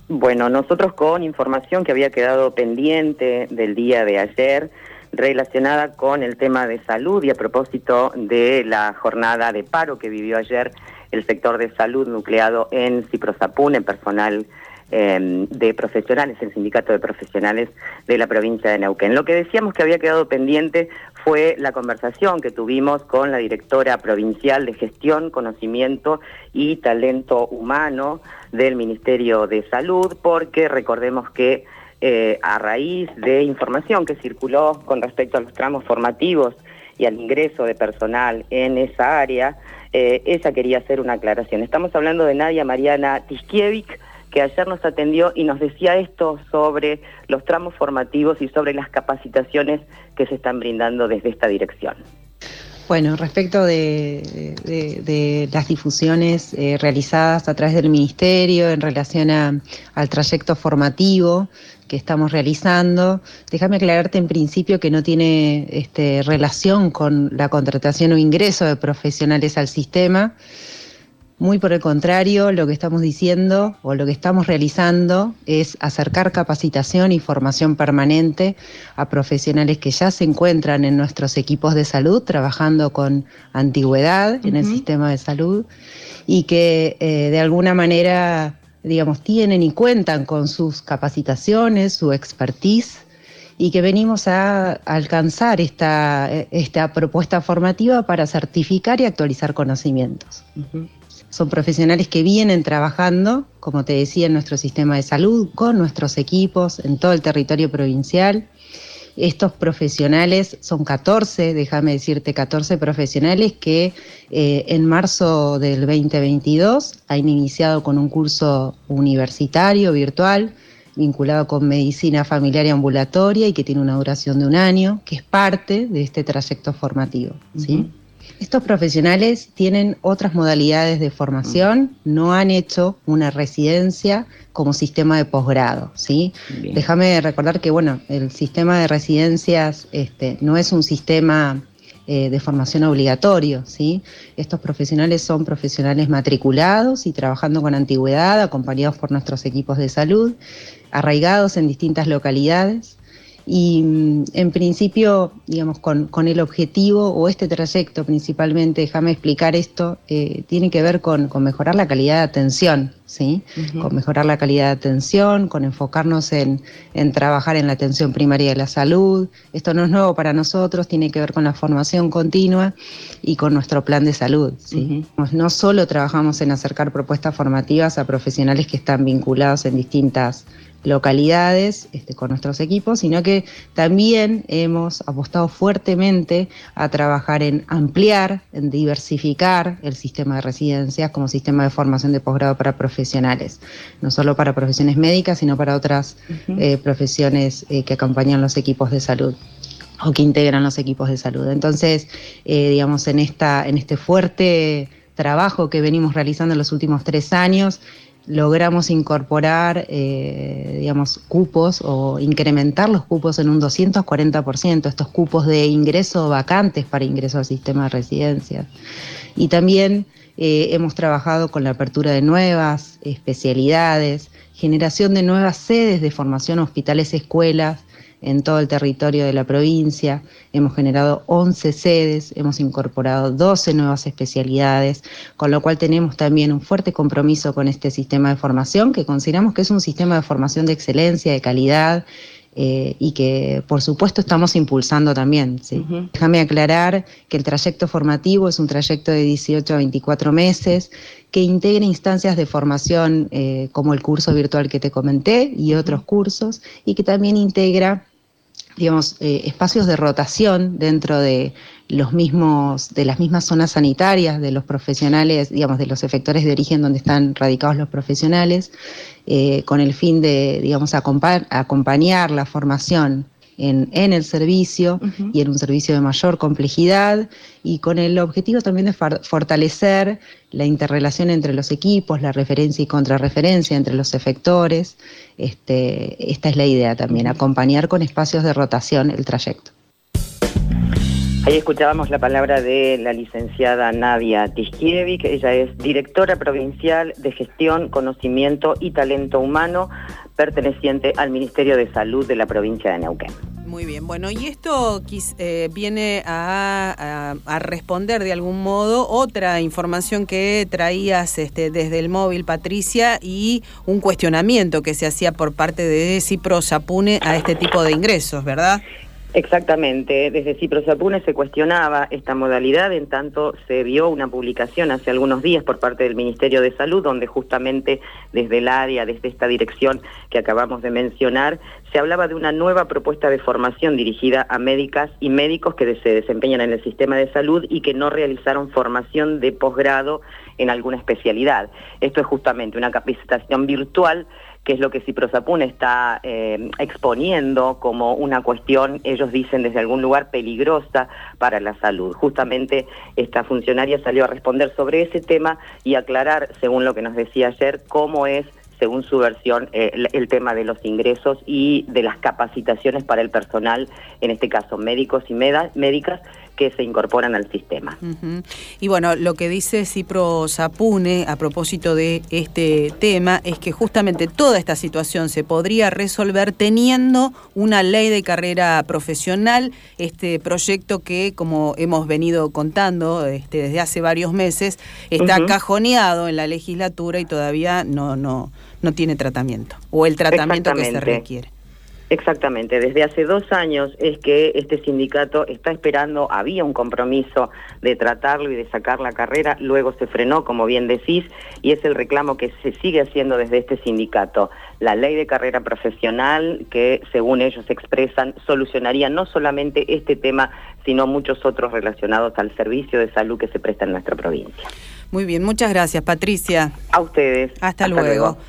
Bueno, nosotros con información que había quedado pendiente del día de ayer, relacionada con el tema de salud y a propósito de la jornada de paro que vivió ayer el sector de salud nucleado en Ciprosapún, en personal de profesionales, el sindicato de profesionales de la provincia de Neuquén. Lo que decíamos que había quedado pendiente fue la conversación que tuvimos con la directora provincial de Gestión, Conocimiento y Talento Humano del Ministerio de Salud, porque recordemos que a raíz de información que circuló con respecto a los tramos formativos y al ingreso de personal en esa área, ella quería hacer una aclaración. Estamos hablando de Nadia Mariana Tiskiewicz, que ayer nos atendió y nos decía esto sobre los tramos formativos y sobre las capacitaciones que se están brindando desde esta dirección. Bueno, respecto de las difusiones realizadas a través del Ministerio en relación al trayecto formativo que estamos realizando, déjame aclararte en principio que no tiene relación con la contratación o ingreso de profesionales al sistema. Muy por el contrario, lo que estamos diciendo o lo que estamos realizando es acercar capacitación y formación permanente a profesionales que ya se encuentran en nuestros equipos de salud, trabajando con antigüedad en el sistema de salud y que de alguna manera, digamos, tienen y cuentan con sus capacitaciones, su expertise, y que venimos a alcanzar esta propuesta formativa para certificar y actualizar conocimientos. Son profesionales que vienen trabajando, como te decía, en nuestro sistema de salud, con nuestros equipos en todo el territorio provincial. Estos profesionales son 14, déjame decirte, 14 profesionales que en marzo del 2022 han iniciado con un curso universitario virtual vinculado con medicina familiar y ambulatoria y que tiene una duración de 1 año, que es parte de este trayecto formativo, ¿sí? Estos profesionales tienen otras modalidades de formación, no han hecho una residencia como sistema de posgrado, ¿sí? Déjame recordar que, bueno, el sistema de residencias no es un sistema de formación obligatorio, ¿sí? Estos profesionales son profesionales matriculados y trabajando con antigüedad, acompañados por nuestros equipos de salud, arraigados en distintas localidades. Y en principio, digamos, con el objetivo o este trayecto principalmente, déjame explicar esto, tiene que ver con mejorar la calidad de atención, ¿sí? Con mejorar la calidad de atención, con enfocarnos en trabajar en la atención primaria de la salud. Esto no es nuevo para nosotros, tiene que ver con la formación continua y con nuestro plan de salud, ¿sí? No solo trabajamos en acercar propuestas formativas a profesionales que están vinculados en distintas localidades con nuestros equipos, sino que también hemos apostado fuertemente a trabajar en ampliar, en diversificar el sistema de residencias como sistema de formación de posgrado para profesionales, no solo para profesiones médicas, sino para otras profesiones que acompañan los equipos de salud o que integran los equipos de salud. Entonces, digamos, en este fuerte trabajo que venimos realizando en los últimos 3 años, logramos incorporar, digamos, cupos o incrementar los cupos en un 240%, estos cupos de ingreso vacantes para ingreso al sistema de residencias. Y también hemos trabajado con la apertura de nuevas especialidades, generación de nuevas sedes de formación, hospitales, escuelas, en todo el territorio de la provincia. Hemos generado 11 sedes, hemos incorporado 12 nuevas especialidades, con lo cual tenemos también un fuerte compromiso con este sistema de formación, que consideramos que es un sistema de formación de excelencia, de calidad, y que por supuesto estamos impulsando también, ¿sí? Déjame aclarar que el trayecto formativo es un trayecto de 18 a 24 meses que integra instancias de formación como el curso virtual que te comenté y otros cursos, y que también integra, digamos, espacios de rotación dentro de las mismas zonas sanitarias de los profesionales, digamos, de los efectores de origen donde están radicados los profesionales, con el fin de, digamos, acompañar la formación en el servicio y en un servicio de mayor complejidad, y con el objetivo también de fortalecer la interrelación entre los equipos, la referencia y contrarreferencia entre los efectores. Esta es la idea también, acompañar con espacios de rotación el trayecto. Ahí escuchábamos la palabra de la licenciada Nadia Tishkiewicz. Ella es directora provincial de Gestión, Conocimiento y Talento Humano, perteneciente al Ministerio de Salud de la provincia de Neuquén. Muy bien, bueno, y esto viene a responder de algún modo otra información que traías desde el móvil, Patricia, y un cuestionamiento que se hacía por parte de Cipro-Sapune a este tipo de ingresos, ¿verdad? Exactamente, desde Cipro-Sapune se cuestionaba esta modalidad, en tanto se vio una publicación hace algunos días por parte del Ministerio de Salud, donde justamente desde el área, desde esta dirección que acabamos de mencionar, se hablaba de una nueva propuesta de formación dirigida a médicas y médicos que se desempeñan en el sistema de salud y que no realizaron formación de posgrado en alguna especialidad. Esto es justamente una capacitación virtual, que es lo que Cipro-Sapune está exponiendo como una cuestión, ellos dicen desde algún lugar, peligrosa para la salud. Justamente esta funcionaria salió a responder sobre ese tema y aclarar, según lo que nos decía ayer, cómo es, según su versión, el tema de los ingresos y de las capacitaciones para el personal, en este caso médicos y médicas, que se incorporan al sistema. Y bueno, lo que dice Cipro-Sapune a propósito de este tema es que justamente toda esta situación se podría resolver teniendo una ley de carrera profesional, este proyecto que, como hemos venido contando desde hace varios meses, está cajoneado en la legislatura y todavía no tiene tratamiento, o el tratamiento que se requiere. Exactamente, desde hace 2 años es que este sindicato está esperando, había un compromiso de tratarlo y de sacar la carrera, luego se frenó, como bien decís, y es el reclamo que se sigue haciendo desde este sindicato. La ley de carrera profesional, que según ellos expresan, solucionaría no solamente este tema, sino muchos otros relacionados al servicio de salud que se presta en nuestra provincia. Muy bien, muchas gracias, Patricia. A ustedes. Hasta luego.